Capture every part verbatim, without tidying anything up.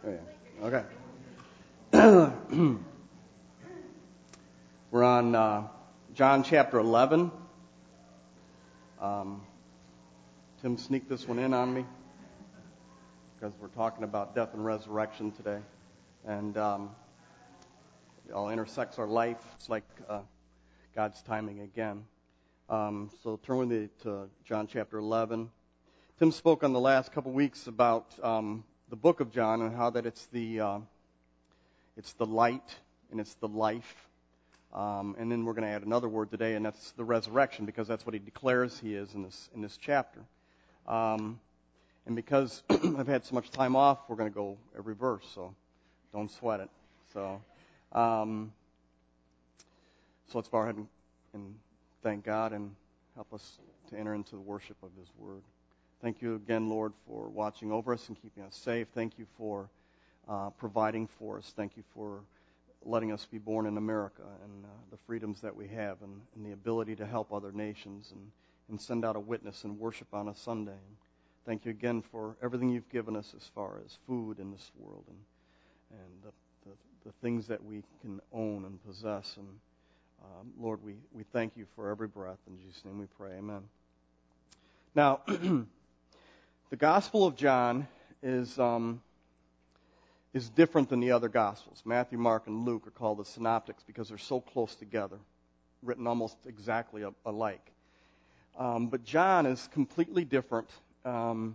Okay. Okay. We're on uh, John chapter eleven. Um, Tim sneaked this one in on me because we're talking about death and resurrection today. And um, it all intersects our life. It's like uh, God's timing again. Um, so turn with me to John chapter eleven. Tim spoke on the last couple weeks about um, the book of John and how that it's the uh, it's the light and it's the life. Um, and then we're going to add another word today, and that's the resurrection, because that's what he declares he is in this in this chapter. Um, and because I've had so much time off, we're going to go every verse, so don't sweat it. So, um, so let's bow our head and, and thank God and help us to enter into the worship of His Word. Thank you again, Lord, for watching over us and keeping us safe. Thank you for uh, providing for us. Thank you for letting us be born in America and uh, the freedoms that we have and, and the ability to help other nations and, and send out a witness and worship on a Sunday. And thank you again for everything you've given us as far as food in this world and and the, the, the things that we can own and possess. And um, Lord, we, we thank you for every breath. In Jesus' name we pray. Amen. Now, the Gospel of John is... Um, is different than the other Gospels. Matthew, Mark, and Luke are called the synoptics because they're so close together, written almost exactly alike. Um, but John is completely different. Um,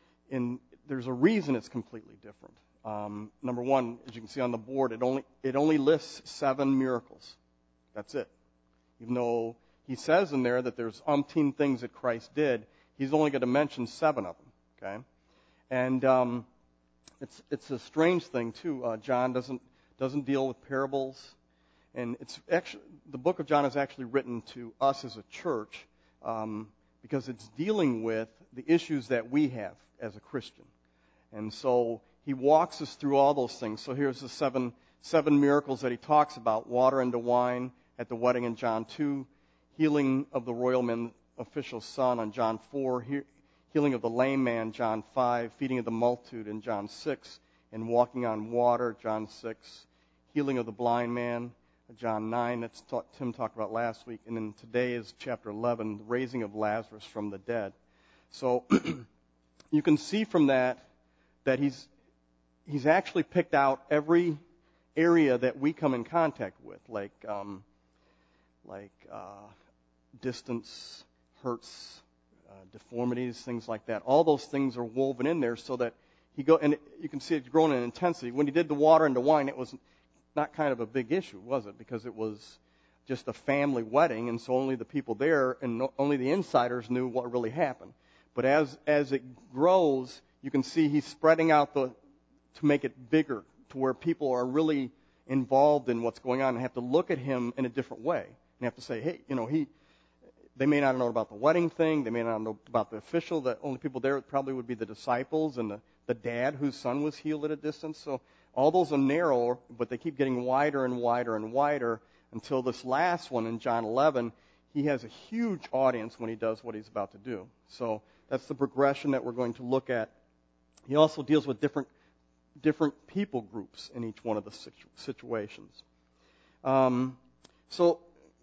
in there's a reason it's completely different. Um, number one, as you can see on the board, it only it only lists seven miracles. That's it. Even though he says in there that there's umpteen things that Christ did, he's only going to mention seven of them. Okay, and um, It's it's a strange thing too. Uh, John doesn't doesn't deal with parables, and it's actually the book of John is actually written to us as a church um, because it's dealing with the issues that we have as a Christian, and so he walks us through all those things. So here's the seven seven miracles that he talks about: water into wine at the wedding in John two, healing of the royal man official's son on John four. Here, healing of the lame man, John five, feeding of the multitude in John six, and walking on water, John six, healing of the blind man, John nine, that's ta- Tim talked about last week, and then today is chapter eleven, the raising of Lazarus from the dead. So you can see from that that he's he's actually picked out every area that we come in contact with, like um, like uh, distance, hurts, Uh, deformities, things like that. All those things are woven in there so that he go, and it, you can see it's grown in intensity. When he did the water into wine, it was not kind of a big issue, was it? Because it was just a family wedding, and so only the people there and no, only the insiders knew what really happened. But as as it grows, you can see he's spreading out the to make it bigger, to where people are really involved in what's going on and have to look at him in a different way and have to say, hey, you know, he. They may not know about the wedding thing. They may not know about the official. The only people there probably would be the disciples and the, the dad whose son was healed at a distance. So all those are narrow, but they keep getting wider and wider and wider until this last one in John eleven, he has a huge audience when he does what he's about to do. So that's the progression that we're going to look at. He also deals with different different people groups in each one of the situ- situations. Um, so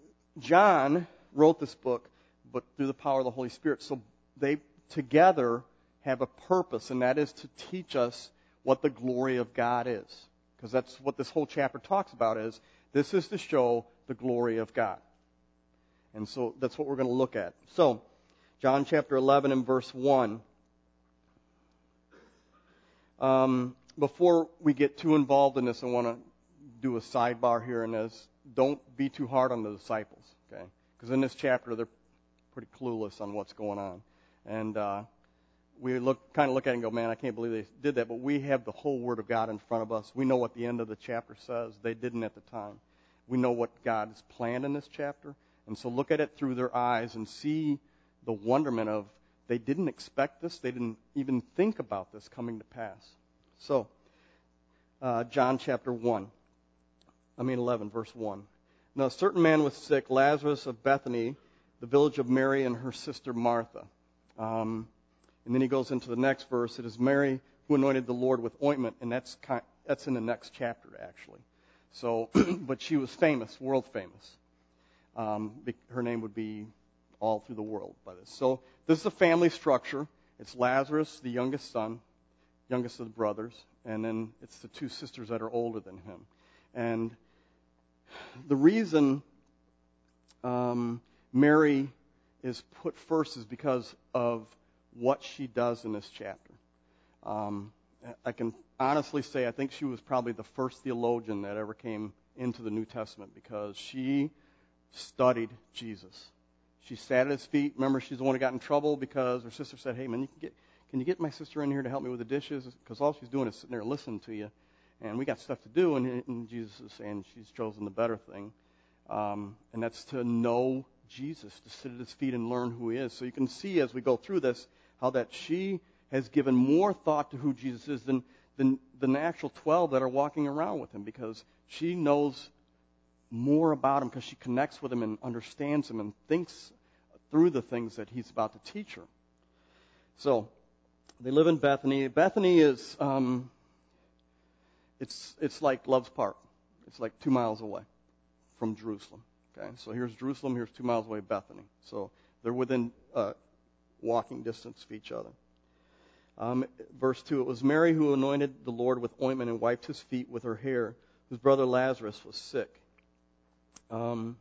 John wrote this book, but through the power of the Holy Spirit. So they together have a purpose, and that is to teach us what the glory of God is. Because that's what this whole chapter talks about is, this is to show the glory of God. And so that's what we're going to look at. So, John chapter eleven and verse one. Um, before we get too involved in this, I want to do a sidebar here, and as don't be too hard on the disciples, okay? Because in this chapter, they're pretty clueless on what's going on. And uh, we look kind of look at it and go, man, I can't believe they did that. But we have the whole Word of God in front of us. We know what the end of the chapter says. They didn't at the time. We know what God has planned in this chapter. And so look at it through their eyes and see the wonderment of they didn't expect this. They didn't even think about this coming to pass. So, uh, John chapter one. I mean eleven, verse one. Now, a certain man was sick, Lazarus of Bethany, the village of Mary and her sister Martha. Um, and then he goes into the next verse. It is Mary who anointed the Lord with ointment, and that's kind, that's in the next chapter, actually. So, but she was famous, world famous. Um, her name would be all through the world by this. So this is a family structure. It's Lazarus, the youngest son, youngest of the brothers, and then it's the two sisters that are older than him. And the reason um, Mary is put first is because of what she does in this chapter. Um, I can honestly say I think she was probably the first theologian that ever came into the New Testament because she studied Jesus. She sat at his feet. Remember, she's the one who got in trouble because her sister said, hey, man, you can get, can you get my sister in here to help me with the dishes? Because all she's doing is sitting there listening to you, and we got stuff to do. And, and Jesus is saying she's chosen the better thing, um, and that's to know Jesus, to sit at his feet and learn who he is. So you can see as we go through this how that she has given more thought to who Jesus is than, than, than the actual twelve that are walking around with him, because she knows more about him because she connects with him and understands him and thinks through the things that he's about to teach her. So they live in Bethany. Bethany is um, it's it's like Love's Park. It's like two miles away from Jerusalem. Okay, so here's Jerusalem. Here's two miles away Bethany. So they're within uh, walking distance of each other. Um, verse two, it was Mary who anointed the Lord with ointment and wiped his feet with her hair, whose brother Lazarus was sick. Um,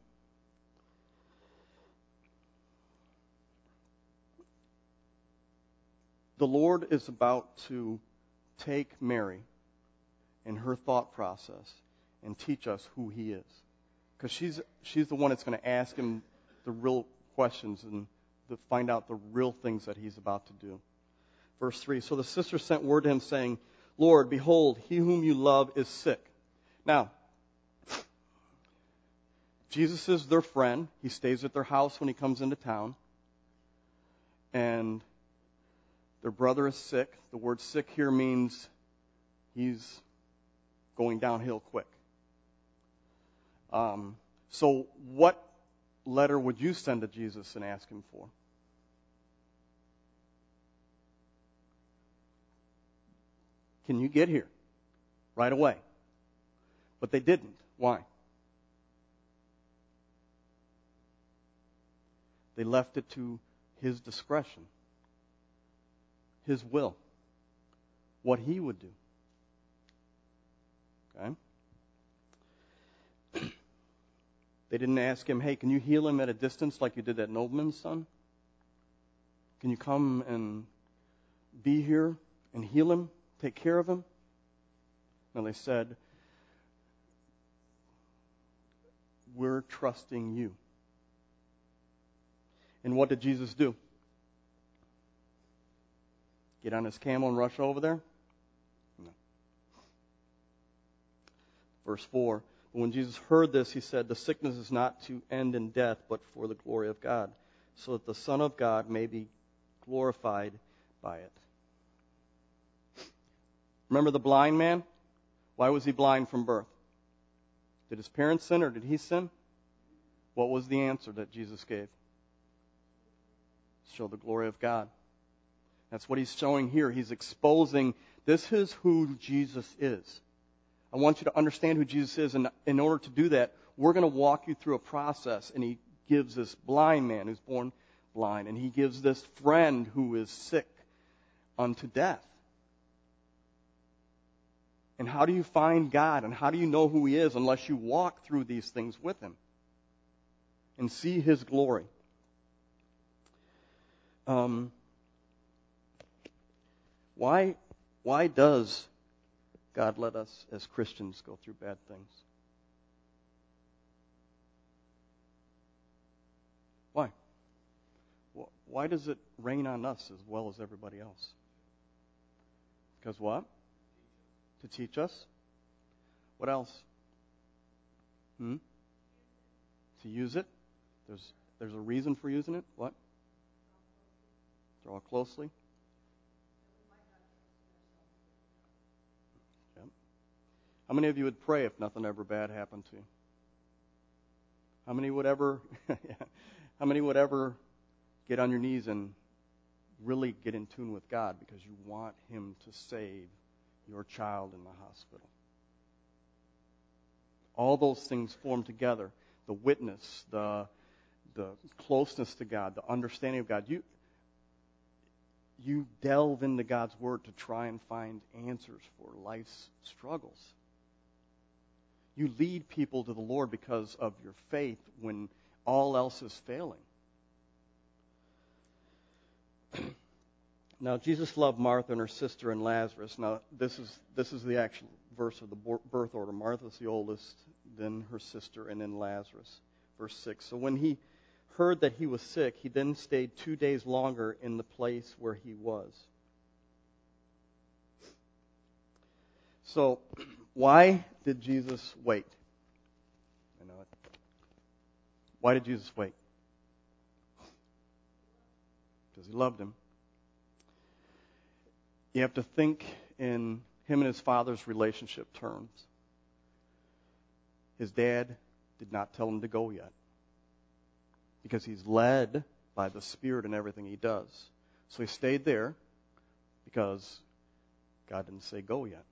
the Lord is about to take Mary and her thought process and teach us who he is. Because she's, she's the one that's going to ask him the real questions and to find out the real things that he's about to do. Verse three, so the sister sent word to him saying, Lord, behold, he whom you love is sick. Now, Jesus is their friend. He stays at their house when he comes into town. And their brother is sick. The word sick here means he's going downhill quick. Um, so what letter would you send to Jesus and ask him for? Can you get here right away? But they didn't. Why? They left it to his discretion, his will, what he would do. Okay? They didn't ask him, hey, can you heal him at a distance like you did that nobleman's son? Can you come and be here and heal him, take care of him? No, they said, we're trusting you. And what did Jesus do? Get on his camel and rush over there? No. Verse four, but when Jesus heard this, he said, the sickness is not to end in death, but for the glory of God, so that the Son of God may be glorified by it. Remember the blind man? Why was he blind from birth? Did his parents sin or did he sin? What was the answer that Jesus gave? Show the glory of God. That's what he's showing here. He's exposing this is who Jesus is. I want you to understand who Jesus is, and in order to do that, we're going to walk you through a process. And he gives this blind man who's born blind, and he gives this friend who is sick unto death. And how do you find God, and how do you know who he is unless you walk through these things with him and see his glory? Um, why, why does God let us as Christians go through bad things? Why? Why does it rain on us as well as everybody else? Because what? To teach us? What else? Hmm? To use it? There's there's a reason for using it? What? Draw closely. Yep. How many of you would pray if nothing ever bad happened to you? How many would ever? How many would ever get on your knees and really get in tune with God because you want him to save your child in the hospital. All those things form together. The witness, the the closeness to God, the understanding of God. You you delve into God's Word to try and find answers for life's struggles. You lead people to the Lord because of your faith when all else is failing. Now, Jesus loved Martha and her sister and Lazarus. Now, this is this is the actual verse of the birth order. Martha's the oldest, then her sister, and then Lazarus. Verse six. So when he heard that he was sick, he then stayed two days longer in the place where he was. So, why did Jesus wait? I know it. Why did Jesus wait? Because he loved him. You have to think in him and his father's relationship terms. His dad did not tell him to go yet, because he's led by the Spirit in everything he does. So he stayed there because God didn't say go yet.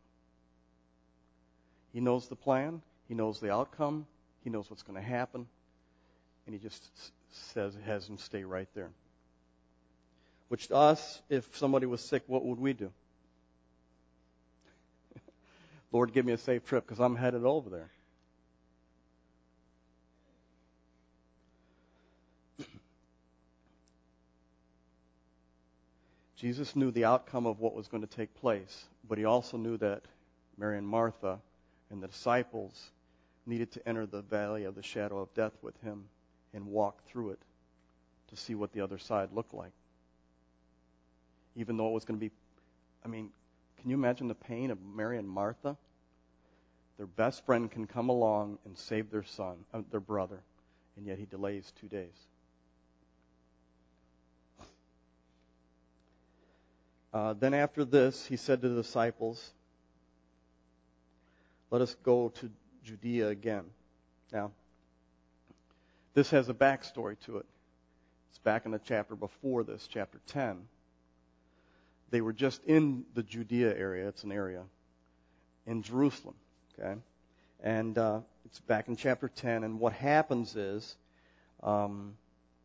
He knows the plan. He knows the outcome. He knows what's going to happen. And he just says, has him stay right there. Which to us, if somebody was sick, what would we do? Lord, give me a safe trip because I'm headed over there. Jesus knew the outcome of what was going to take place, but he also knew that Mary and Martha and the disciples needed to enter the valley of the shadow of death with him and walk through it to see what the other side looked like. Even though it was going to be, I mean, can you imagine the pain of Mary and Martha? Their best friend can come along and save their son, uh, their brother, and yet he delays two days. Uh, then after this, he said to the disciples, let us go to Judea again. Now, this has a backstory to it. It's back in the chapter before this, chapter ten. They were just in the Judea area. It's an area in Jerusalem. Okay, and uh, it's back in chapter ten. And what happens is um,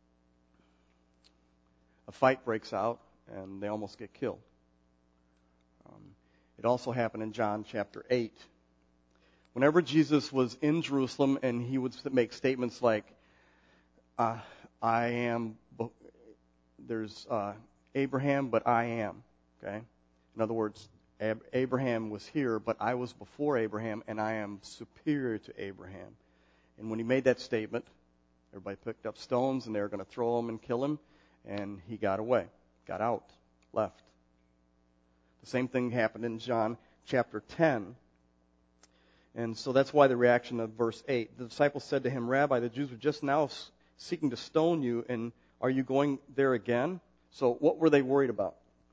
a fight breaks out, and they almost get killed. Um, it also happened in John chapter eight. Whenever Jesus was in Jerusalem, and he would make statements like, uh, "I am," there's uh, Abraham, but I am. Okay? In other words, Ab- Abraham was here, but I was before Abraham, and I am superior to Abraham. And when he made that statement, everybody picked up stones, and they were going to throw him and kill him, and he got away, got out, left. The same thing happened in John chapter ten. And so that's why the reaction of verse eight. The disciples said to him, Rabbi, the Jews were just now seeking to stone you, and are you going there again? So what were they worried about?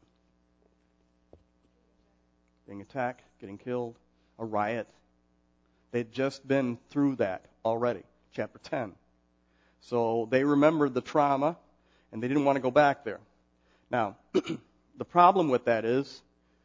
Being attacked, getting killed, a riot. They'd just been through that already, chapter ten. So they remembered the trauma, and they didn't want to go back there. Now, the problem with that is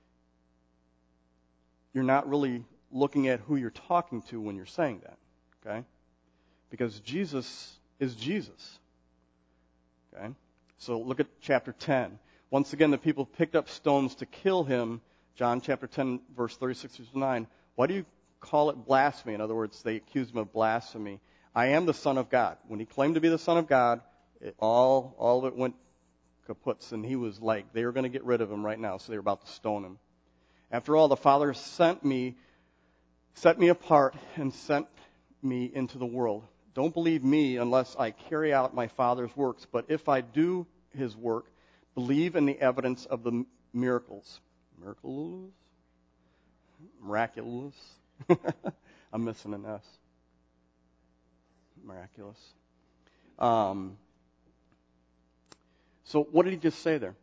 you're not really looking at who you're talking to when you're saying that, okay? Because Jesus is Jesus, okay? So look at chapter ten. Once again, the people picked up stones to kill him. John chapter ten, verse thirty-six through nine. Why do you call it blasphemy? In other words, they accused him of blasphemy. I am the Son of God. When he claimed to be the Son of God, it, all all of it went kaputs, and he was like, they were going to get rid of him right now, so they were about to stone him. After all, the Father sent me, set me apart, and sent me into the world. Don't believe me unless I carry out my Father's works, but if I do his work, believe in the evidence of the miracles. Miracles? Miraculous? I'm missing an S. Miraculous. Um, so what did he just say there?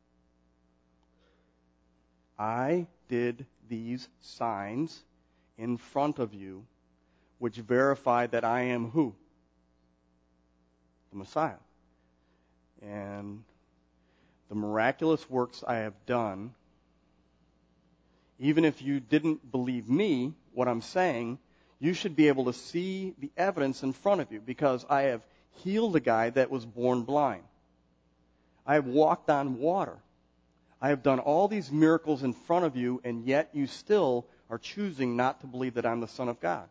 I did these signs in front of you, which verify that I am who? The Messiah. And the miraculous works I have done, even if you didn't believe me, what I'm saying, you should be able to see the evidence in front of you, because I have healed a guy that was born blind. I have walked on water. I have done all these miracles in front of you, and yet you still are choosing not to believe that I'm the Son of God.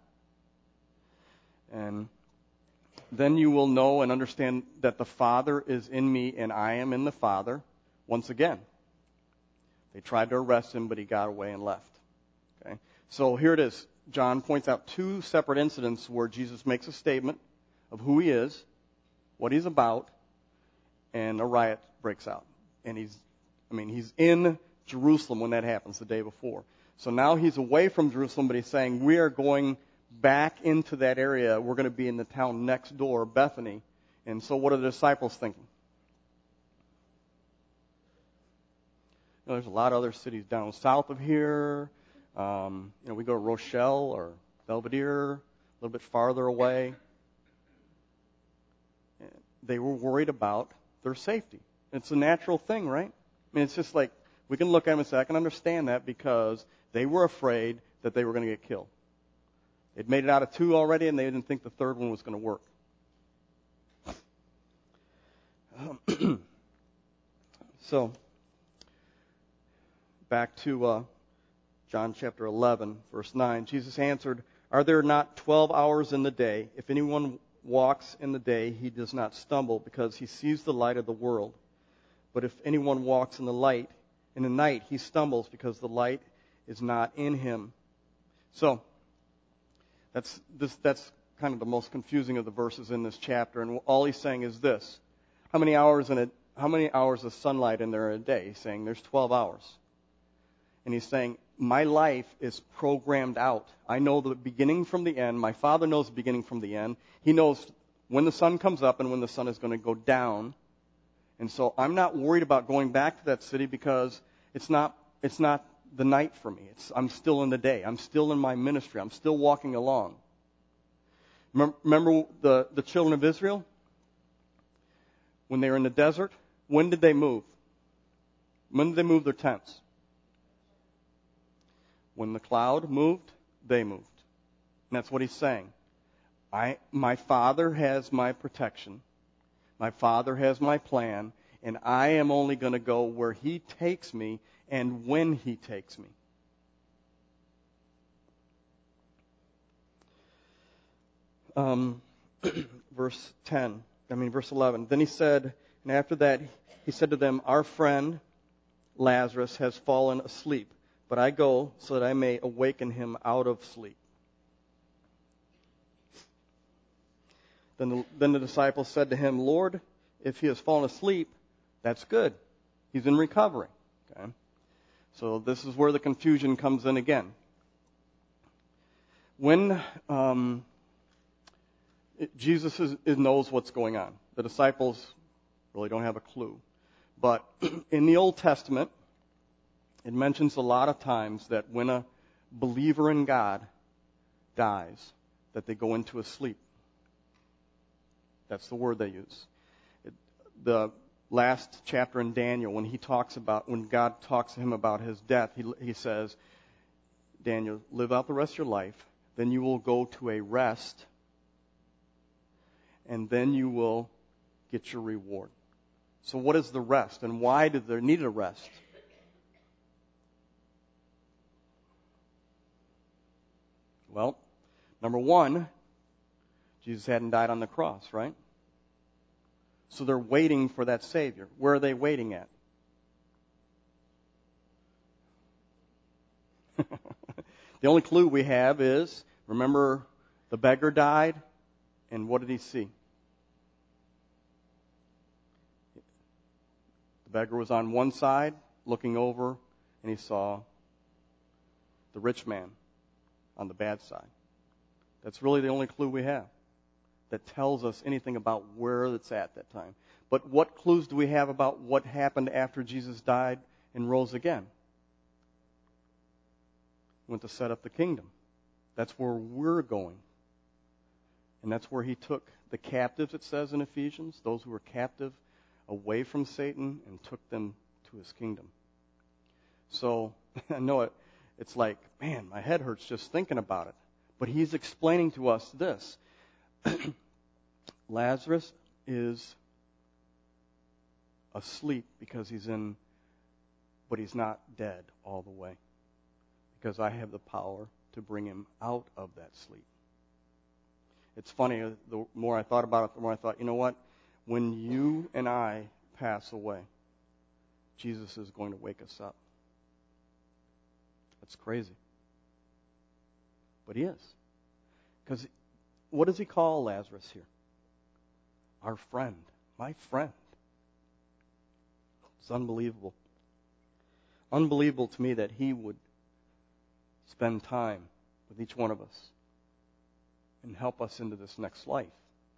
And then you will know and understand that the Father is in me and I am in the Father. Once again, they tried to arrest him, but he got away and left. Okay? So here it is. John points out two separate incidents where Jesus makes a statement of who he is, what he's about, and a riot breaks out. And he's, I mean, he's in Jerusalem when that happens the day before. So now he's away from Jerusalem, but he's saying, we are going back into that area. We're going to be in the town next door, Bethany. And so what are the disciples thinking? You know, there's a lot of other cities down south of here. Um, you know, we go to Rochelle or Belvedere, a little bit farther away. They were worried about their safety. It's a natural thing, right? I mean, it's just like, we can look at them and say, I can understand that, because they were afraid that they were going to get killed. They'd made it out of two already, and they didn't think the third one was going to work. Um, so, back to uh, John chapter eleven, verse nine. Jesus answered, are there not twelve hours in the day? If anyone walks in the day, he does not stumble, because he sees the light of the world. But if anyone walks in the light, in the night, he stumbles, because the light is not in him. So, that's this. That's kind of the most confusing of the verses in this chapter. And all he's saying is this: how many hours in a how many hours of sunlight in there a day? He's saying there's twelve hours. And he's saying, my life is programmed out. I know the beginning from the end. My Father knows the beginning from the end. He knows when the sun comes up and when the sun is going to go down. And so I'm not worried about going back to that city, because it's not it's not the night for me. It's, I'm still in the day. I'm still in my ministry. I'm still walking along. Remember the, the children of Israel? When they were in the desert, when did they move? When did they move their tents? When the cloud moved, they moved. And that's what he's saying. I, my Father has my protection. My Father has my plan. And I am only going to go where he takes me and when he takes me. Um, verse ten, I mean verse eleven. Then he said, and after that he said to them, our friend Lazarus has fallen asleep, but I go so that I may awaken him out of sleep. Then the, then the disciples said to him, Lord, if he has fallen asleep, that's good. He's in recovery. Okay? So this is where the confusion comes in again. When um, it, Jesus is, is knows what's going on, the disciples really don't have a clue. But in the Old Testament, it mentions a lot of times that when a believer in God dies, that they go into a sleep. That's the word they use. It, the last chapter in Daniel, when he talks about, when God talks to him about his death, he, he says, Daniel, live out the rest of your life, then you will go to a rest, and then you will get your reward. So what is the rest, and why did they need a rest? Well, number one, Jesus hadn't died on the cross, right? So they're waiting for that Savior. Where are they waiting at? The only clue we have is, remember, the beggar died, and what did he see? The beggar was on one side, looking over, and he saw the rich man on the bad side. That's really the only clue we have that tells us anything about where it's at that time. But what clues do we have about what happened after Jesus died and rose again? He went to set up the kingdom. That's where we're going. And that's where he took the captives, it says in Ephesians, those who were captive away from Satan and took them to his kingdom. So I know it, it's like, man, my head hurts just thinking about it. But he's explaining to us this. Lazarus is asleep because he's in, but he's not dead all the way. Because I have the power to bring him out of that sleep. It's funny, the more I thought about it, the more I thought, you know what? When you and I pass away, Jesus is going to wake us up. That's crazy. But he is. Because what does he call Lazarus here? Our friend. My friend. It's unbelievable. Unbelievable to me that he would spend time with each one of us and help us into this next life.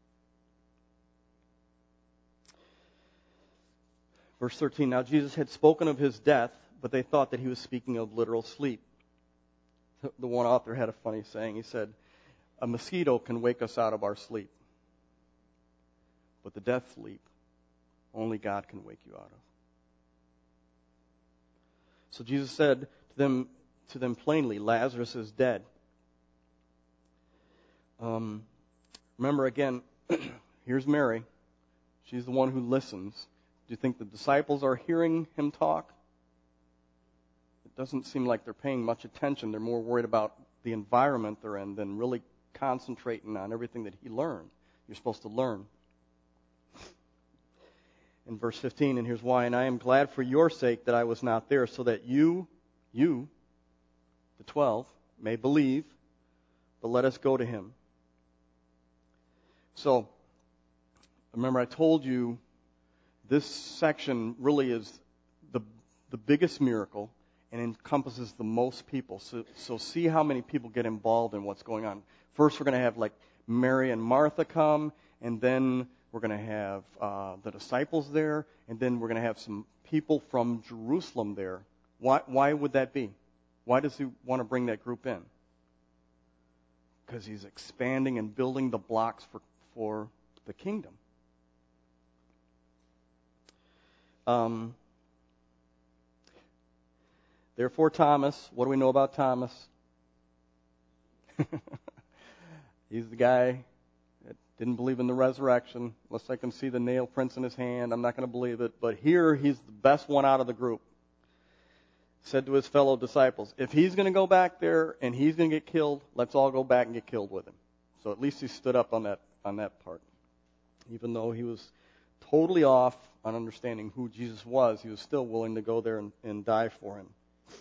Verse thirteen, now Jesus had spoken of his death, but they thought that he was speaking of literal sleep. The one author had a funny saying. He said, a mosquito can wake us out of our sleep, but the death sleep, only God can wake you out of. So Jesus said to them, to them plainly, Lazarus is dead. Um, remember again, here's Mary. She's the one who listens. Do you think the disciples are hearing him talk? It doesn't seem like they're paying much attention. They're more worried about the environment they're in than really concentrating on everything that he learned. You're supposed to learn. In verse fifteen, and here's why, and I am glad for your sake that I was not there, so that you, you, the twelve, may believe, but let us go to him. So, remember I told you this section really is the the biggest miracle and encompasses the most people. So, so see how many people get involved in what's going on. First, we're going to have like Mary and Martha come, and then we're going to have uh, the disciples there, and then we're going to have some people from Jerusalem there. Why, why would that be? Why does he want to bring that group in? Because he's expanding and building the blocks for, for the kingdom. Um, therefore, Thomas, what do we know about Thomas? He's the guy that didn't believe in the resurrection. Unless I can see the nail prints in his hand, I'm not going to believe it. But here, he's the best one out of the group. Said to his fellow disciples, if he's going to go back there and he's going to get killed, let's all go back and get killed with him. So at least he stood up on that on that part. Even though he was totally off on understanding who Jesus was, he was still willing to go there and, and die for him.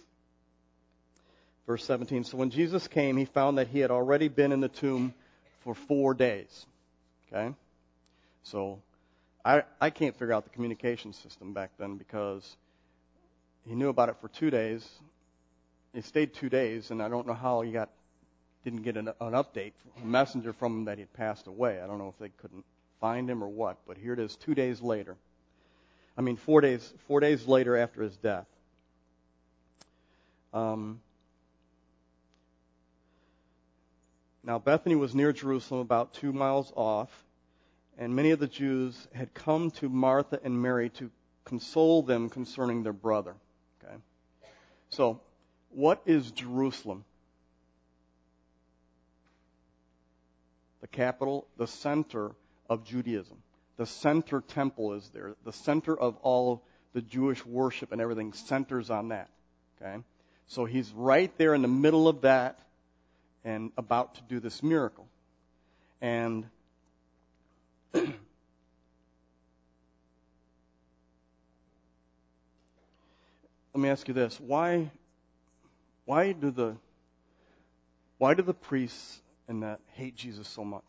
Verse seventeen, so when Jesus came, he found that he had already been in the tomb for four days. Okay? So I I can't figure out the communication system back then because he knew about it for two days. He stayed two days, and I don't know how he got didn't get an, an update, a messenger from him that he had passed away. I don't know if they couldn't find him or what, but here it is two days later. I mean, four days four days later after his death. Um, now, Bethany was near Jerusalem, about two miles off, and many of the Jews had come to Martha and Mary to console them concerning their brother. Okay, so what is Jerusalem? The capital, the center of Judaism. The center temple is there. The center of all the Jewish worship and everything centers on that. Okay, so he's right there in the middle of that and about to do this miracle. And let me ask you this: Why, why do the, why do the priests and that hate Jesus so much?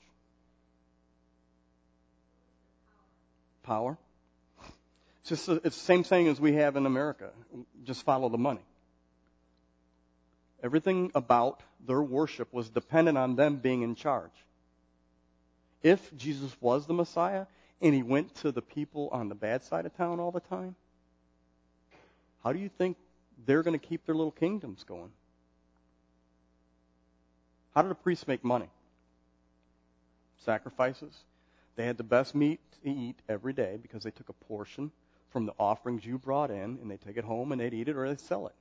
Power. It's just it's the same thing as we have in America. Just follow the money. Everything about their worship was dependent on them being in charge. If Jesus was the Messiah and he went to the people on the bad side of town all the time, how do you think they're going to keep their little kingdoms going? How do the priests make money? Sacrifices. They had the best meat to eat every day because they took a portion from the offerings you brought in, and they'd take it home and they'd eat it or they'd sell it.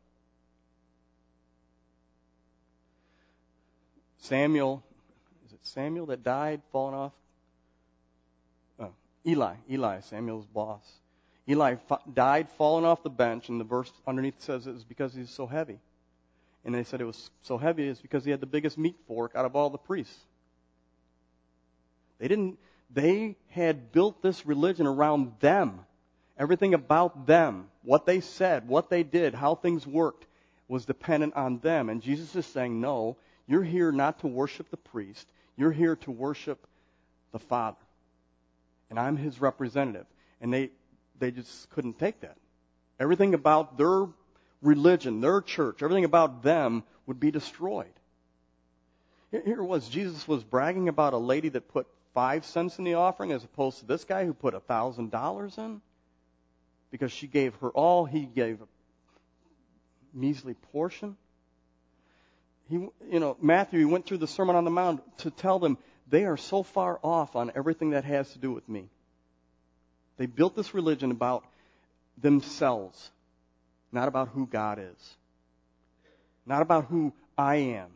Samuel, is it Samuel that died falling off? Oh, Eli, Eli, Samuel's boss. Eli f- died falling off the bench, and the verse underneath says it was because he's so heavy. And they said it was so heavy is because he had the biggest meat fork out of all the priests. They didn't, they had built this religion around them. Everything about them, what they said, what they did, how things worked, was dependent on them. And Jesus is saying, no, you're here not to worship the priest. You're here to worship the Father. And I'm his representative. And they, they just couldn't take that. Everything about their religion, their church, everything about them would be destroyed. Here it was, Jesus was bragging about a lady that put five cents in the offering as opposed to this guy who put a thousand dollars in. Because she gave her all, he gave a measly portion. He, you know, Matthew, he went through the Sermon on the Mount to tell them they are so far off on everything that has to do with me. They built this religion about themselves, not about who God is, not about who I am.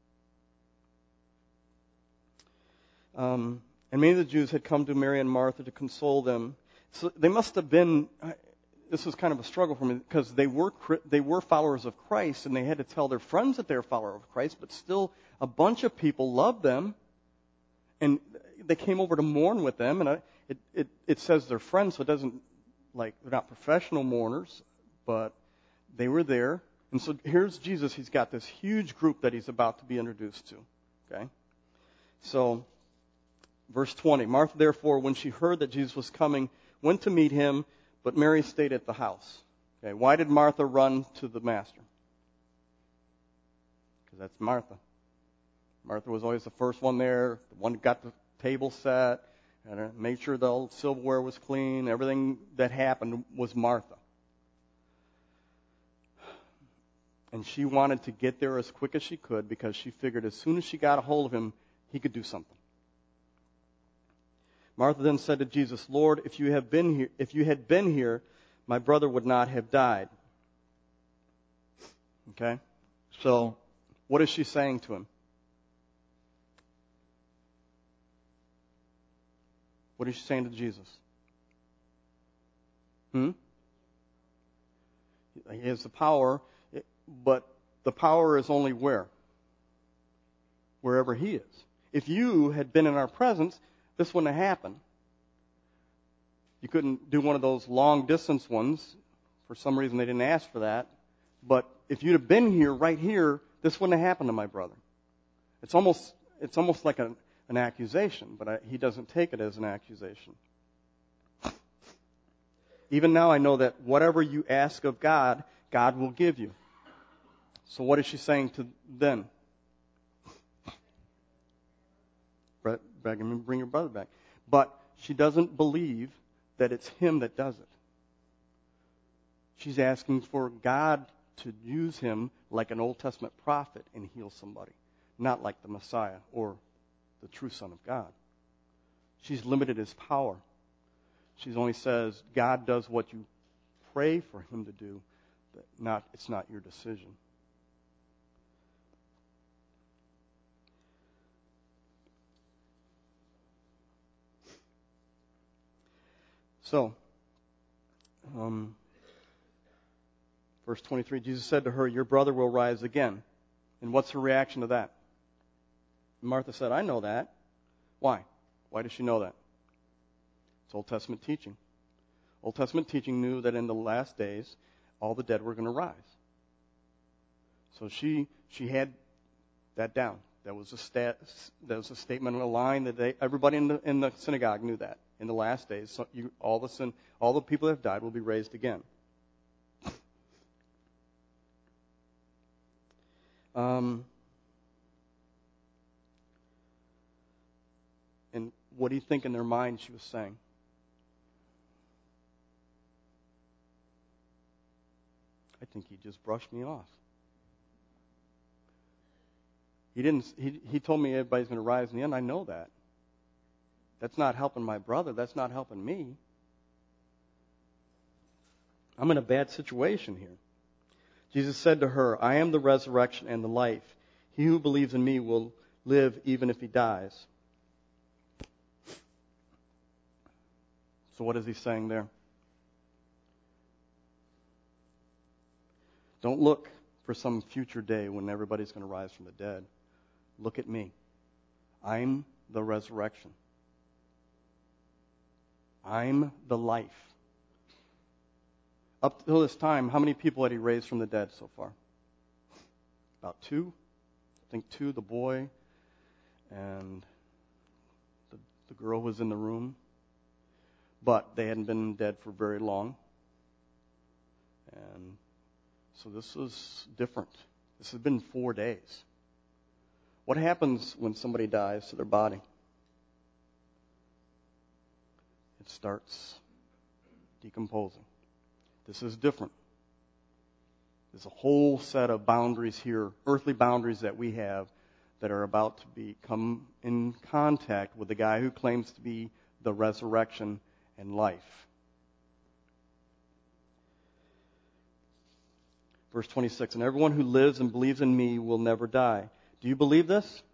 Um, and many of the Jews had come to Mary and Martha to console them. So they must have been, this was kind of a struggle for me, because they were they were followers of Christ, and they had to tell their friends that they were followers of Christ, but still a bunch of people loved them, and they came over to mourn with them, and I, it, it, it says they're friends, so it doesn't, like, they're not professional mourners, but they were there. And so here's Jesus, he's got this huge group that he's about to be introduced to, okay? So, verse twenty, Martha, therefore, when she heard that Jesus was coming, went to meet him, but Mary stayed at the house. Okay, why did Martha run to the master? Because that's Martha. Martha was always the first one there, the one that got the table set, and made sure the old silverware was clean. Everything that happened was Martha. And she wanted to get there as quick as she could because she figured as soon as she got a hold of him, he could do something. Martha then said to Jesus, Lord, if you have been here, if you had been here, my brother would not have died. Okay? So, what is she saying to him? What is she saying to Jesus? Hmm? He has the power, but the power is only where? Wherever he is. If you had been in our presence, this wouldn't have happened. You couldn't do one of those long distance ones. For some reason they didn't ask for that. But if you'd have been here, right here, this wouldn't have happened to my brother. It's almost it's almost like a, an accusation, but I, he doesn't take it as an accusation. Even now I know that whatever you ask of God, God will give you. So what is she saying to them? Beg him and bring your brother back. But she doesn't believe that it's him that does it. She's asking for God to use him like an Old Testament prophet and heal somebody, not like the Messiah or the true Son of God. She's limited his power. She only says God does what you pray for him to do, but not it's not your decision. So, um, verse twenty-three, Jesus said to her, your brother will rise again. And what's her reaction to that? And Martha said, I know that. Why? Why does she know that? It's Old Testament teaching. Old Testament teaching knew that in the last days, all the dead were going to rise. So she she had that down. That was a stat, that was a statement in a line that they, everybody in the in the synagogue knew that. In the last days, so you, all the sin, all the people that have died will be raised again. Um, and what do you think in their mind she was saying? I think he just brushed me off. He didn't. He he told me everybody's going to rise in the end. I know that. That's not helping my brother. That's not helping me. I'm in a bad situation here. Jesus said to her, I am the resurrection and the life. He who believes in me will live even if he dies. So what is he saying there? Don't look for some future day when everybody's going to rise from the dead. Look at me. I'm the resurrection. I'm the life. Up till this time, how many people had he raised from the dead so far? About two. I think two, the boy and the, the girl was in the room. But they hadn't been dead for very long. And so this was different. This has been four days. What happens when somebody dies to their body? It starts decomposing. This is different. There's a whole set of boundaries here, earthly boundaries that we have that are about to be come in contact with the guy who claims to be the resurrection and life. Verse twenty-six, and everyone who lives and believes in me will never die. Do you believe this?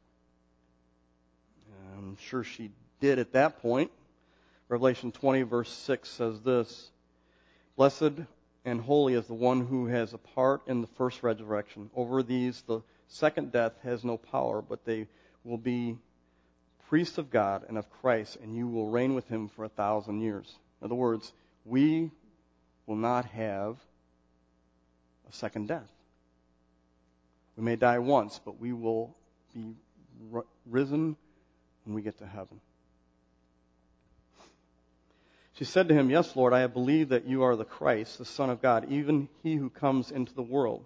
I'm sure she did at that point. Revelation twenty, verse six says this, blessed and holy is the one who has a part in the first resurrection. Over these the second death has no power, but they will be priests of God and of Christ, and you will reign with him for a thousand years. In other words, we will not have a second death. We may die once, but we will be risen when we get to heaven. She said to him, yes, Lord, I have believed that you are the Christ, the Son of God, even he who comes into the world.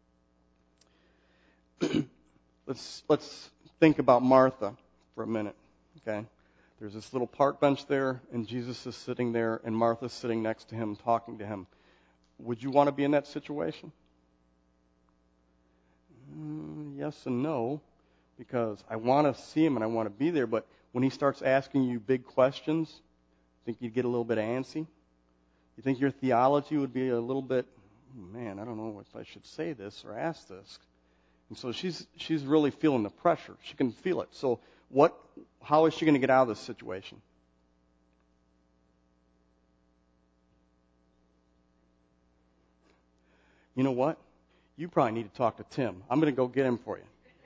let's let's think about Martha for a minute, okay? There's this little park bench there, and Jesus is sitting there, and Martha's sitting next to him, talking to him. Would you want to be in that situation? Mm, yes and no, because I want to see him and I want to be there, but when he starts asking you big questions, think you'd get a little bit antsy? You think your theology would be a little bit, man, I don't know if I should say this or ask this. And so she's she's really feeling the pressure. She can feel it. So what? How is she going to get out of this situation? You know what? You probably need to talk to Tim. I'm going to go get him for you.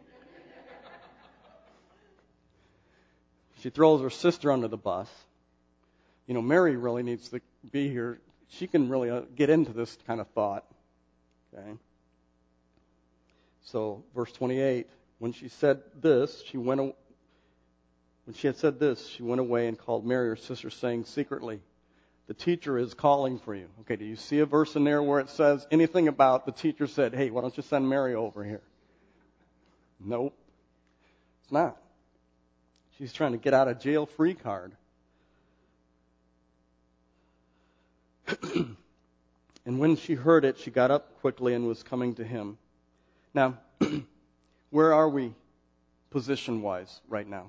She throws her sister under the bus. You know, Mary really needs to be here. She can really uh, get into this kind of thought. Okay. So, verse twenty-eight, when she said this, she went. A- when she had said this, she went away and called Mary, her sister, saying secretly, the teacher is calling for you. Okay, do you see a verse in there where it says anything about the teacher said, hey, why don't you send Mary over here? Nope. It's not. She's trying to get out of jail free card. And when she heard it, she got up quickly and was coming to him. Now, where are we position-wise right now?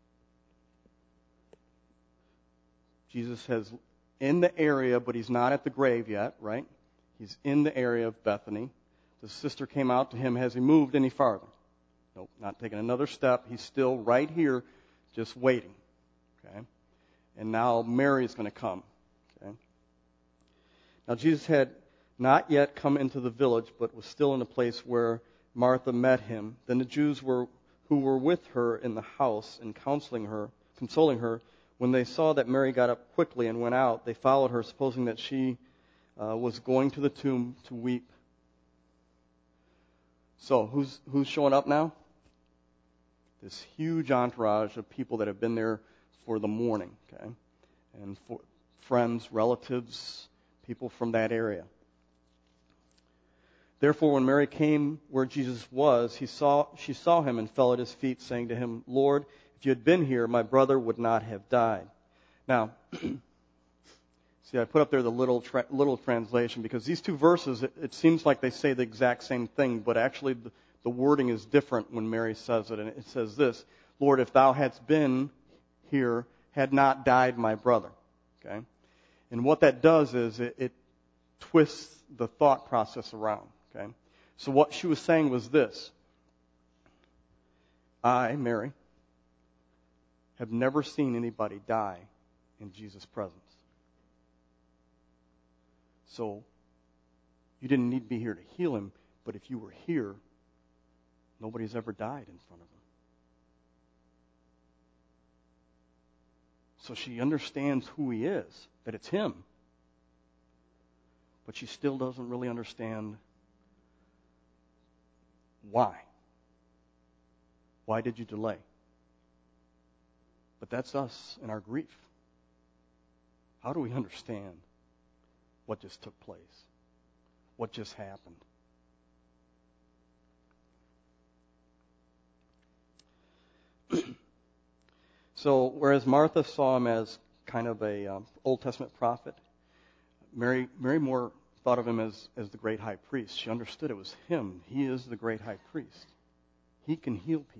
Jesus has in the area, but he's not at the grave yet, right? He's in the area of Bethany. The sister came out to him. Has he moved any farther? Nope, not taking another step. He's still right here, just waiting. Okay? And now Mary's going to come. Okay? Now, Jesus had not yet come into the village, but was still in a place where Martha met him. Then the Jews were who were with her in the house and counseling her, consoling her, when they saw that Mary got up quickly and went out, they followed her, supposing that she uh, was going to the tomb to weep. So, who's who's showing up now? This huge entourage of people that have been there for the mourning, okay? And for friends, relatives, people from that area. Therefore, when Mary came where Jesus was, he saw she saw him and fell at his feet, saying to him, Lord, if you had been here, my brother would not have died. Now, see, I put up there the little tra- little translation because these two verses, it, it seems like they say the exact same thing, but actually the, the wording is different when Mary says it. And it says this, Lord, if thou hadst been here, had not died my brother. Okay? And what that does is it, it twists the thought process around. Okay? So what she was saying was this: I, Mary, have never seen anybody die in Jesus' presence. So you didn't need to be here to heal him, but if you were here, nobody's ever died in front of him. So she understands who he is, that it's him. But she still doesn't really understand why. Why did you delay? But that's us in our grief. How do we understand what just took place? What just happened? So, whereas Martha saw him as kind of a um, Old Testament prophet, Mary, Mary more thought of him as, as the great high priest. She understood it was him. He is the great high priest. He can heal people.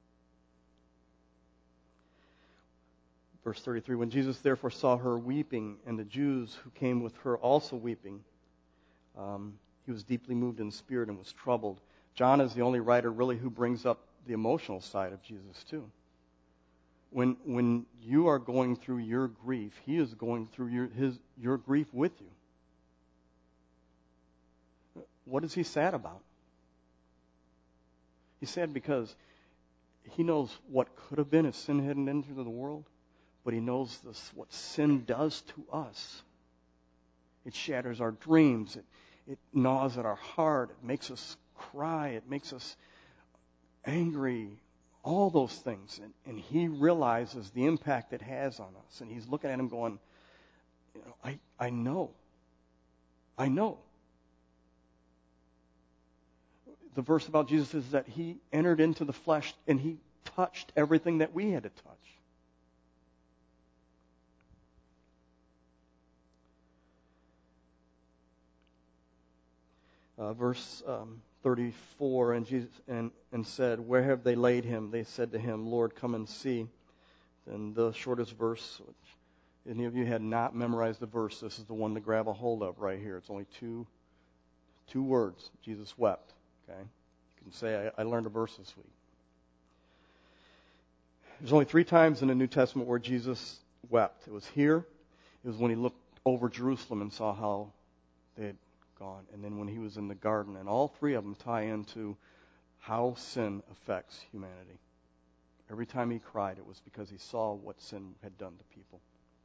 Verse thirty-three, when Jesus therefore saw her weeping, and the Jews who came with her also weeping, um, he was deeply moved in spirit and was troubled. John is the only writer really who brings up the emotional side of Jesus too. When when you are going through your grief, he is going through your his your grief with you. What is he sad about? He's sad because he knows what could have been if sin hadn't entered the world, but he knows this, what sin does to us. It shatters our dreams. It, it gnaws at our heart. It makes us cry. It makes us angry. All those things. And, and he realizes the impact it has on us. And he's looking at him going, you know, I, I know. I know. The verse about Jesus is that he entered into the flesh and he touched everything that we had to touch. Uh, verse um, thirty-four, and Jesus and, and said, where have they laid him? They said to him, Lord, come and see. And the shortest verse, which any of you had not memorized the verse, this is the one to grab a hold of right here. It's only two two words. Jesus wept. Okay, you can say I, I learned a verse this week. There's only three times in the New Testament where Jesus wept. It was here. It was when he looked over Jerusalem and saw how they had gone, and then when he was in the garden. And all three of them tie into how sin affects humanity. Every time he cried, it was because he saw what sin had done to people.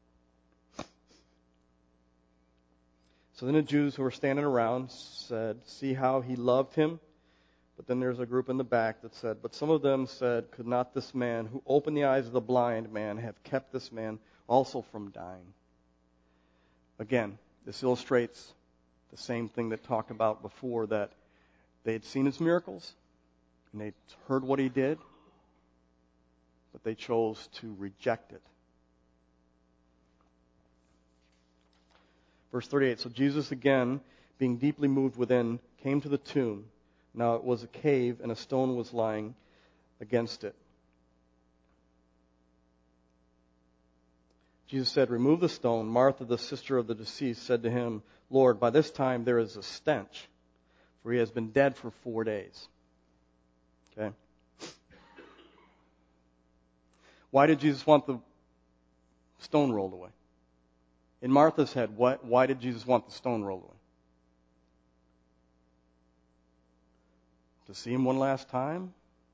So then the Jews who were standing around said, see how he loved him? But then there's a group in the back that said, but some of them said, could not this man who opened the eyes of the blind man have kept this man also from dying? Again, this illustrates the same thing that talked about before, that they had seen his miracles and they'd heard what he did, but they chose to reject it. Verse thirty-eight, so Jesus again, being deeply moved within, came to the tomb. Now it was a cave, and a stone was lying against it. Jesus said, remove the stone. Martha, the sister of the deceased, said to him, Lord, by this time there is a stench, for he has been dead for four days. Okay? Why did Jesus want the stone rolled away? In Martha's head, why, why did Jesus want the stone rolled away? To see him one last time?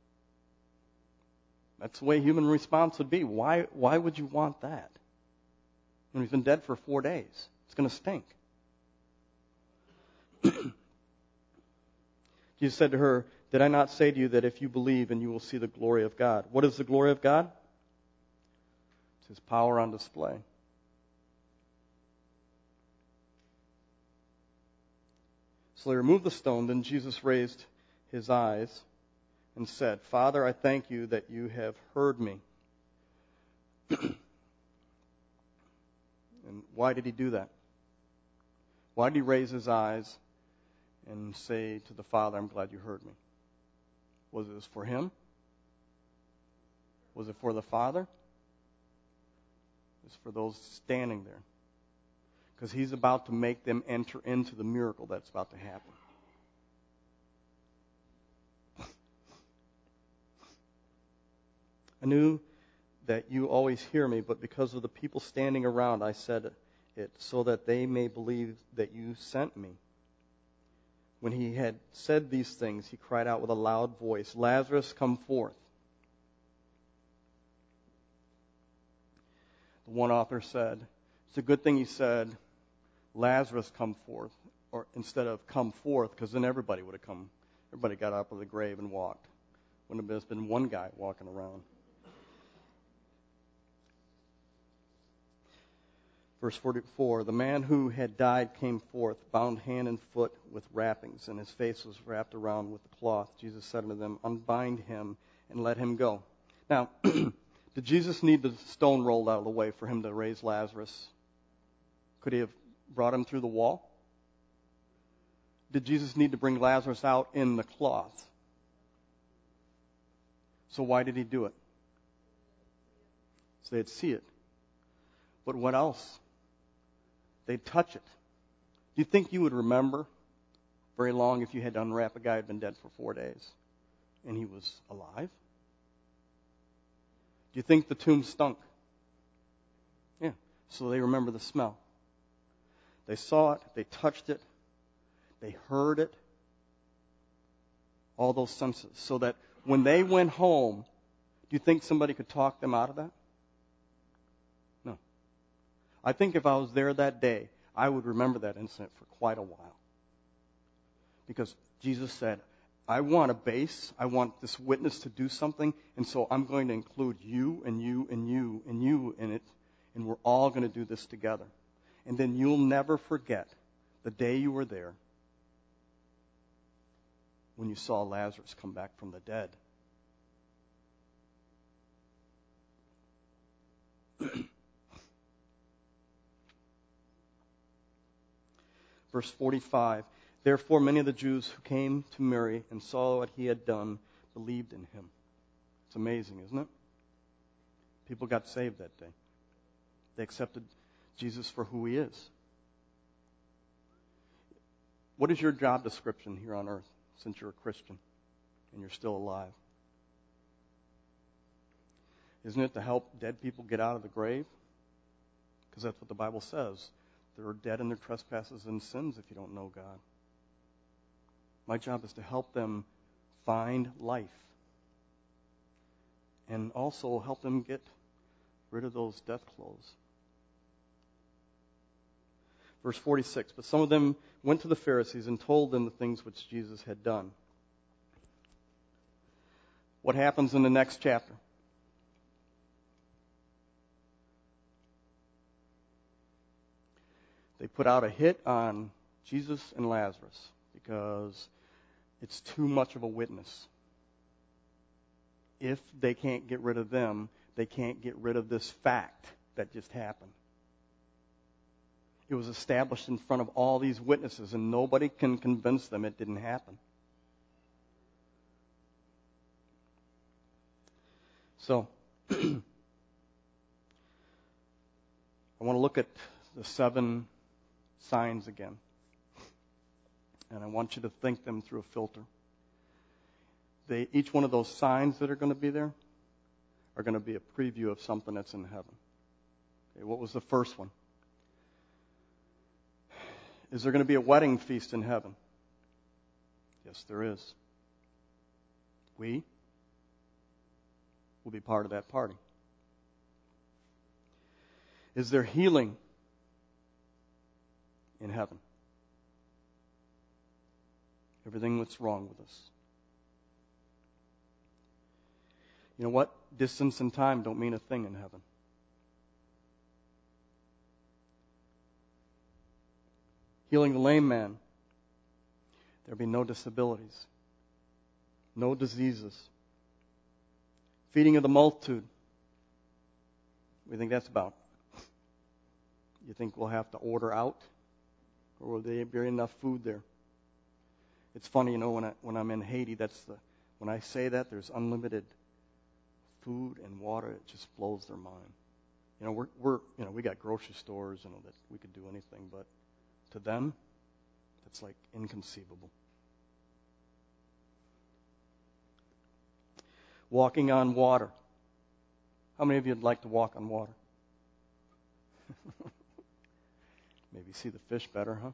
That's the way human response would be. Why, why would you want that? When he's been dead for four days. It's going to stink. Jesus said to her, did I not say to you that if you believe and you will see the glory of God? What is the glory of God? It's his power on display. So they removed the stone. Then Jesus raised his eyes and said, Father, I thank you that you have heard me. And why did he do that? Why did he raise his eyes and say to the Father, I'm glad you heard me? Was it for him? Was it for the Father? is for those standing there. Because he's about to make them enter into the miracle that's about to happen. I knew that you always hear me, but because of the people standing around, I said it, so that they may believe that you sent me. When he had said these things, he cried out with a loud voice, Lazarus, come forth. The one author said, it's a good thing he said, Lazarus, come forth, or instead of come forth, because then everybody would have come. Everybody got up of the grave and walked. Wouldn't have just been one guy walking around. Verse forty-four, the man who had died came forth, bound hand and foot with wrappings, and his face was wrapped around with the cloth. Jesus said unto them, unbind him and let him go. Now, did Jesus need the stone rolled out of the way for him to raise Lazarus? Could he have brought him through the wall? Did Jesus need to bring Lazarus out in the cloth? So why did he do it? So they'd see it. But what else? They'd touch it. Do you think you would remember very long if you had to unwrap a guy who had been dead for four days and he was alive? Do you think the tomb stunk? Yeah. So they remember the smell. They saw it. They touched it. They heard it. All those senses. So that when they went home, do you think somebody could talk them out of that? No. I think if I was there that day, I would remember that incident for quite a while. Because Jesus said, I want a base. I want this witness to do something. And so I'm going to include you and you and you and you in it. And we're all going to do this together. And then you'll never forget the day you were there when you saw Lazarus come back from the dead. Verse forty-five, therefore many of the Jews who came to Mary and saw what he had done believed in him. It's amazing, isn't it? People got saved that day. They accepted Jesus for who he is. What is your job description here on earth since you're a Christian and you're still alive? Isn't it to help dead people get out of the grave? Because that's what the Bible says. They're dead in their trespasses and sins if you don't know God. My job is to help them find life. And also help them get rid of those death clothes. Verse forty-six, but some of them went to the Pharisees and told them the things which Jesus had done. What happens in the next chapter? They put out a hit on Jesus and Lazarus because it's too much of a witness. If they can't get rid of them, they can't get rid of this fact that just happened. It was established in front of all these witnesses, and nobody can convince them it didn't happen. So, I want to look at the seven signs again. And I want you to think them through a filter. They, each one of those signs that are going to be there are going to be a preview of something that's in heaven. Okay, what was the first one? Is there going to be a wedding feast in heaven? Yes, there is. We will be part of that party. Is there healing in heaven? Everything that's wrong with us. You know what? Distance and time don't mean a thing in heaven. Healing the lame man. There'll be no disabilities. No diseases. Feeding of the multitude. What do you think that's about? You think we'll have to order out? Or will there be enough food there? It's funny, you know, when, I, when I'm in Haiti, that's the when I say that, there's unlimited food and water. It just blows their mind. You know, we're, we're, you know, we got grocery stores, you know, that we could do anything, but to them, it's like inconceivable. Walking on water. How many of you would like to walk on water? Maybe see the fish better, huh?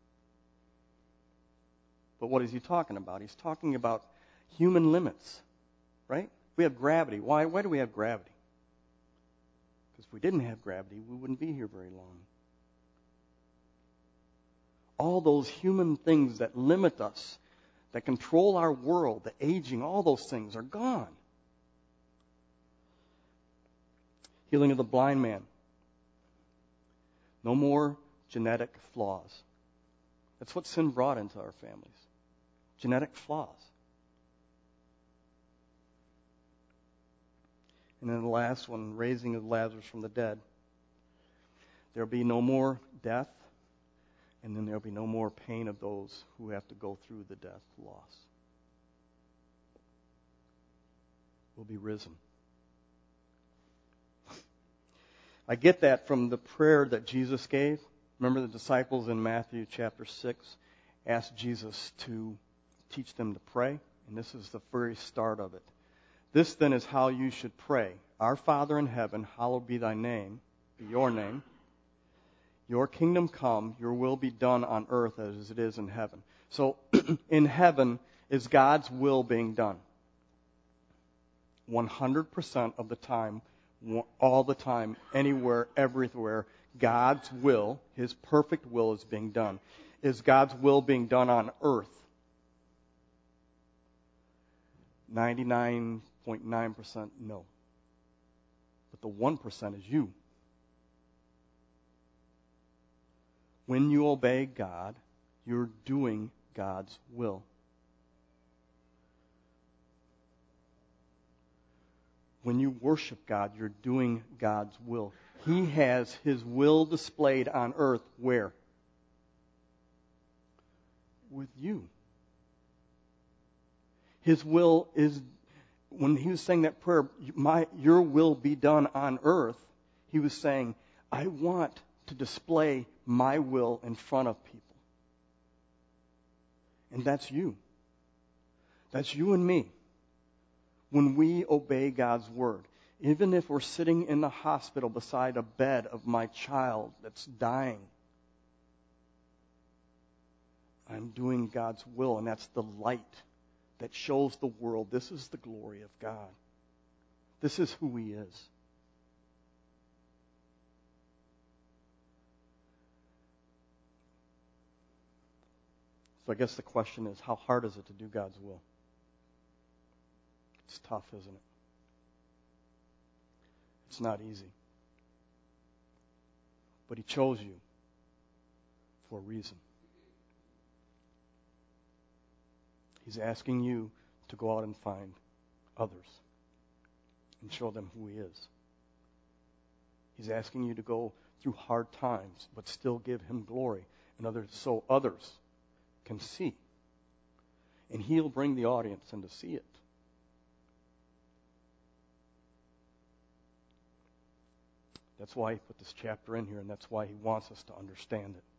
But what is he talking about? He's talking about human limits, right? We have gravity. Why? Why do we have gravity? Because if we didn't have gravity, we wouldn't be here very long. All those human things that limit us, that control our world, the aging, all those things are gone. Healing of the blind man. No more genetic flaws. That's what sin brought into our families. Genetic flaws. And then the last one, raising of Lazarus from the dead. There'll be no more death, and then there'll be no more pain of those who have to go through the death loss. We'll be risen. I get that from the prayer that Jesus gave. Remember the disciples in Matthew chapter six asked Jesus to teach them to pray, and this is the very start of it. This then is how you should pray. Our Father in heaven, hallowed be thy name, be your name. Your kingdom come, your will be done on earth as it is in heaven. So in heaven is God's will being done. one hundred percent of the time, all the time, anywhere, everywhere, God's will, His perfect will is being done. Is God's will being done on earth? ninety-nine point nine percent no. But the one percent is you. When you obey God, you're doing God's will. When you worship God, you're doing God's will. He has His will displayed on earth where? With you. His will is, when he was saying that prayer, my, your will be done on earth, he was saying, I want to display my will in front of people. And that's you. That's you and me. When we obey God's word, even if we're sitting in the hospital beside a bed of my child that's dying, I'm doing God's will, and that's the light that shows the world this is the glory of God. This is who He is. So I guess the question is, how hard is it to do God's will? It's tough, isn't it? It's not easy. But He chose you for a reason. He's asking you to go out and find others and show them who He is. He's asking you to go through hard times, but still give Him glory, and others, so others can see. And He'll bring the audience in to see it. That's why He put this chapter in here, and that's why He wants us to understand it.